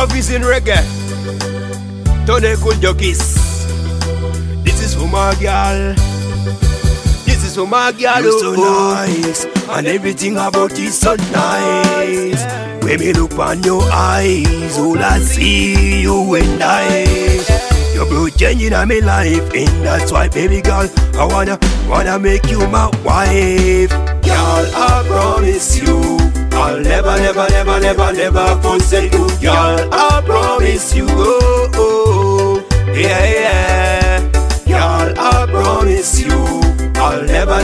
Love is in reggae. Tony Kunjokis. This is for my girl. This is for my girl. You're so nice, and everything about you so nice. When me look on your eyes, all I see you and I. You're both changing on my life, and that's why, baby girl, I wanna make you my wife. Girl, I promise you, I'll never forsake you. Girl, I promise you, oh, oh, yeah. Girl, I promise you, I'll never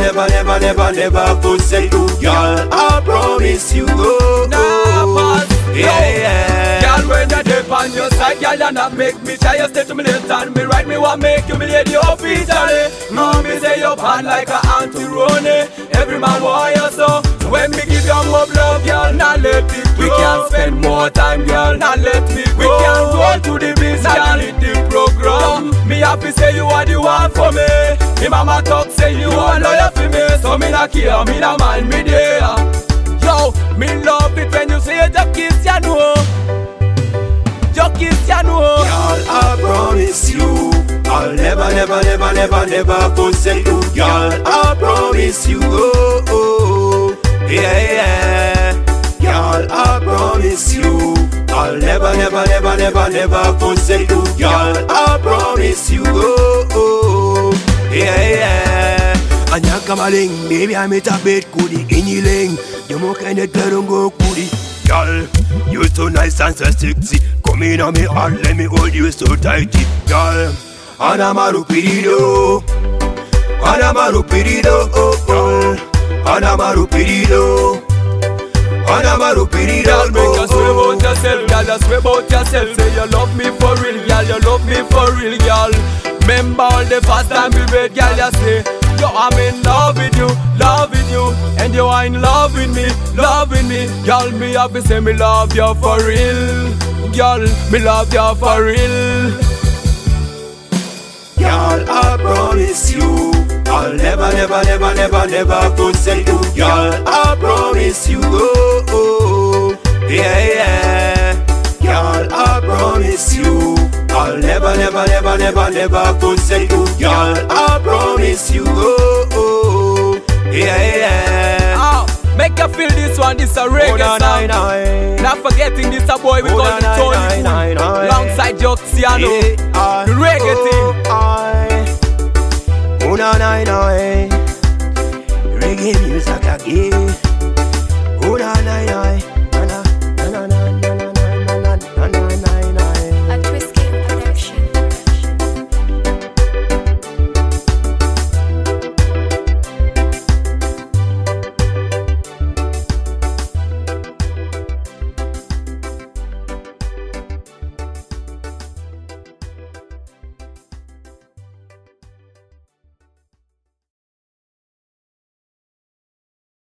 forsake you. Girl, I promise you, oh, oh, yeah. Girl, when you're deep on your side, girl, you not make me try. You stay to me left and me right, me want make you lady officially. Me say you're bad like a Auntie Ronnie. Every man want you so when me give you more love, girl, not let it go. We can spend more time, girl, not let me go. We can go to the beach, not lead the program. Me happy say you are the one for me. Me mama talk say you are loyal for me. So me not care, me not mind me there. Yo, me love it when you say just kiss ya know. Just kiss ya know. Girl, I promise you, I'll never forsake you. Girl, I promise you, oh, oh, yeah. Girl, I promise you, I'll never forsake you. Girl, I promise you, oh, oh, yeah. Anyaka maling, baby I met a bed kudi iniling. You mo kene terungo kudi. Girl, you so nice and so sexy. Come in on me heart, let me hold you so tighty. Girl, Anamaru pirido, Anamaru pirido, oh oh, Anamaru pirido, Anamaru pirido. Girl, make you swear about yourself, girl, you swear about yourself. Say you love me for real, girl, you love me for real, girl. Remember all the first time we met, girl, you say yo, I'm in love with you, and you are in love with me, Girl, me have to say me love you for real, girl, me love you for real. Girl, I promise you, I'll never forsake you. Girl, I promise you, oh, oh, yeah. Girl, I promise you, I'll never forsake you. Girl, I promise you, oh, oh, yeah. Make you feel this one, this a reggae song. Not forgetting this a boy we call the Tony Cool, alongside Joxiano, the reggae thing. Reggae music again.